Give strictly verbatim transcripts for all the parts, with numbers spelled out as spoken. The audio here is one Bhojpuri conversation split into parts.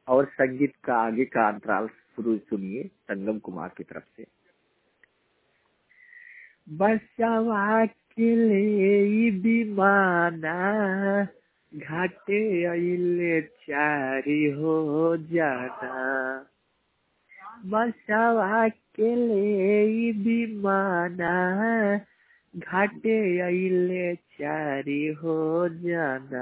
और संगीत का आगे का अंतराल शुरू सुनिए संगम कुमार की तरफ से। बसवा के ले दीवाना घाटे अइले चारी हो जाना, बसवा के ले दीवाना घाटे अइले चारी हो जाना,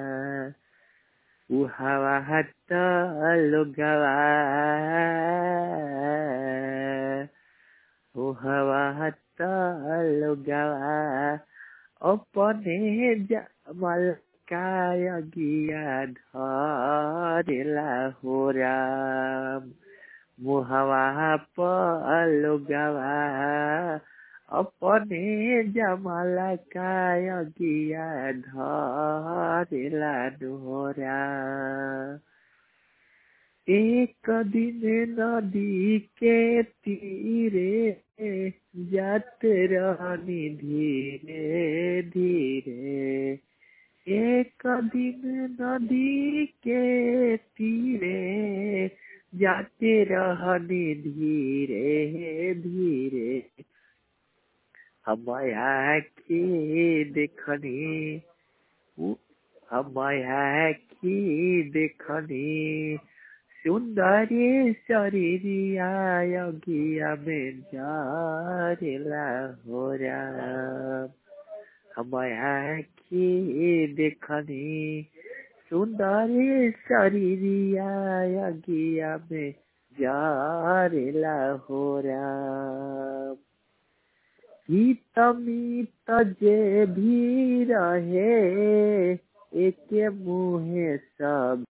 उहावा हत लोगवा उहावा हत लोगवा अपने जमल काय गिया धरेला हो राम, मुहवा पलोगवा अपने जमल काय गिया धरेला हो राम। एक दिन नदी के तीरे जाते रहनी धीरे धीरे, एक दिन नदी के तीरे जाते रहनी धीरे धीरे, हम आखी देखनी हम आखी देखनी सुंदरी शरीरिया योगिया में जारेला हो राम, हम आखी देखनी सुंदरी शरीरिया योगिया में जारेला हो राम। गीत मीत जे भी रहे एक मुहे सब